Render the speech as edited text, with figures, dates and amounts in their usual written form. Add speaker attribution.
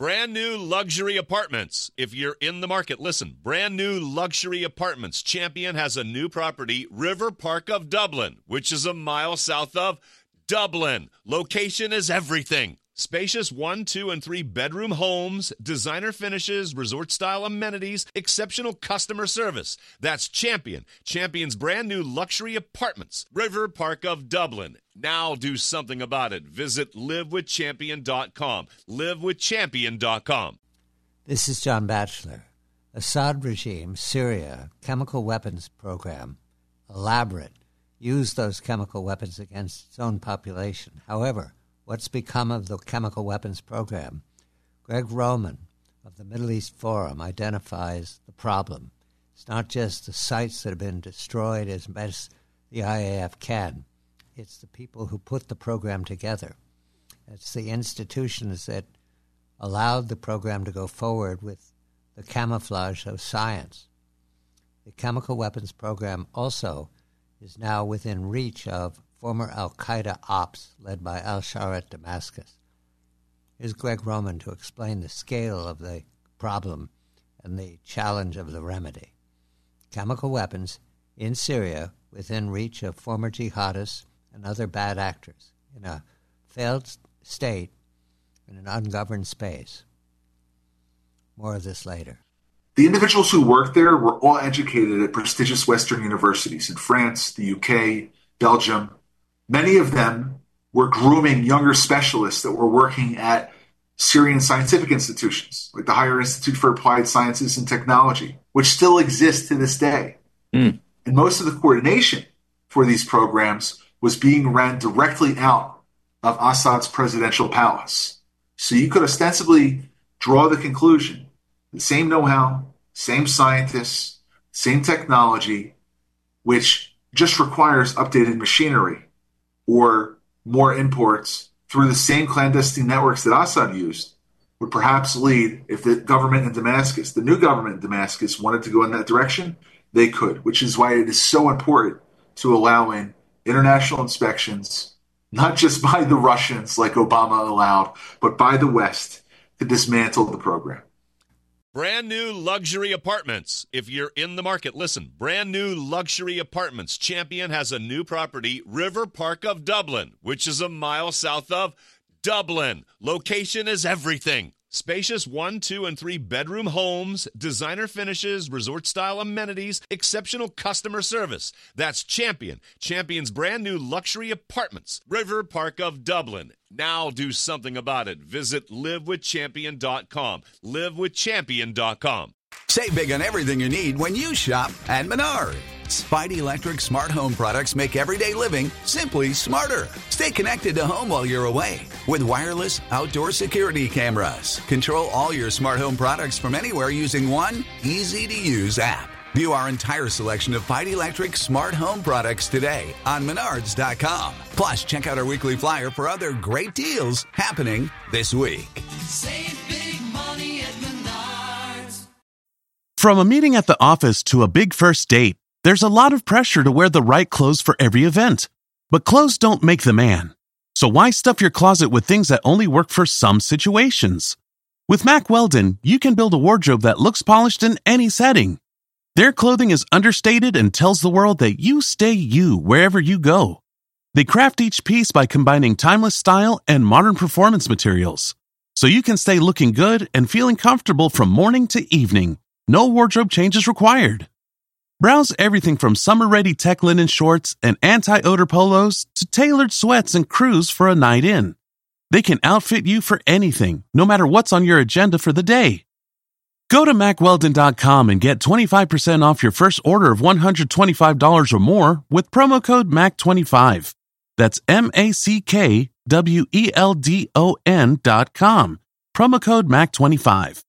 Speaker 1: Brand new luxury apartments. If you're in the market, listen. Brand new luxury apartments. Champion has a new property, River Park of Dublin, which is a mile south of Dublin. Location is everything. Spacious 1, 2, and 3 bedroom homes, designer finishes, resort-style amenities, exceptional customer service. That's Champion. Champion's brand new luxury apartments, River Park of Dublin. Now do something about it. Visit livewithchampion.com. Livewithchampion.com.
Speaker 2: This is John Batchelor. Assad regime, Syria, chemical weapons program, elaborate, used those chemical weapons against its own population. However, what's become of the chemical weapons program? Greg Roman of the Middle East Forum identifies the problem. It's not just the sites that have been destroyed as best the IAF can. It's the people who put the program together. It's the institutions that allowed the program to go forward with the camouflage of science. The chemical weapons program also is now within reach of former al-Qaeda ops led by al-Shara at Damascus. Here's Greg Roman to explain the scale of the problem and the challenge of the remedy. Chemical weapons in Syria within reach of former jihadists and other bad actors in a failed state in an ungoverned space. More of this later.
Speaker 3: The individuals who worked there were all educated at prestigious Western universities in France, the UK, Belgium. Many of them were grooming younger specialists that were working at Syrian scientific institutions, like the Higher Institute for Applied Sciences and Technology, which still exists to this day. And most of the coordination for these programs was being ran directly out of Assad's presidential palace. So you could ostensibly draw the conclusion, the same know-how, same scientists, same technology, which just requires updated machinery or more imports through the same clandestine networks that Assad used, would perhaps lead, if the government in Damascus, the new government in Damascus, wanted to go in that direction, they could, which is why it is so important to allow in international inspections, not just by the Russians like Obama allowed, but by the West to dismantle the program.
Speaker 1: Brand new luxury apartments. If you're in the market, listen. Brand new luxury apartments. Champion has a new property, River Park of Dublin, which is a mile south of Dublin. Location is everything. Spacious 1, 2, and 3 bedroom homes, designer finishes, resort-style amenities, exceptional customer service. That's Champion. Champion's brand new luxury apartments, River Park of Dublin. Now do something about it. Visit livewithchampion.com. Livewithchampion.com.
Speaker 4: Save big on everything you need when you shop at Menards. Spidey Electric smart home products make everyday living simply smarter. Stay connected to home while you're away with wireless outdoor security cameras. Control all your smart home products from anywhere using one easy-to-use app. View our entire selection of Spidey Electric smart home products today on Menards.com. Plus, check out our weekly flyer for other great deals happening this week.
Speaker 5: Save big money at Menards.
Speaker 6: From a meeting at the office to a big first date, there's a lot of pressure to wear the right clothes for every event. But clothes don't make the man. So why stuff your closet with things that only work for some situations? With Mack Weldon, you can build a wardrobe that looks polished in any setting. Their clothing is understated and tells the world that you stay you wherever you go. They craft each piece by combining timeless style and modern performance materials, so you can stay looking good and feeling comfortable from morning to evening. No wardrobe changes required. Browse everything from summer-ready tech linen shorts and anti-odor polos to tailored sweats and crews for a night in. They can outfit you for anything, no matter what's on your agenda for the day. Go to MackWeldon.com and get 25% off your first order of $125 or more with promo code MACK25. That's MackWeldon.com. Promo code MACK25.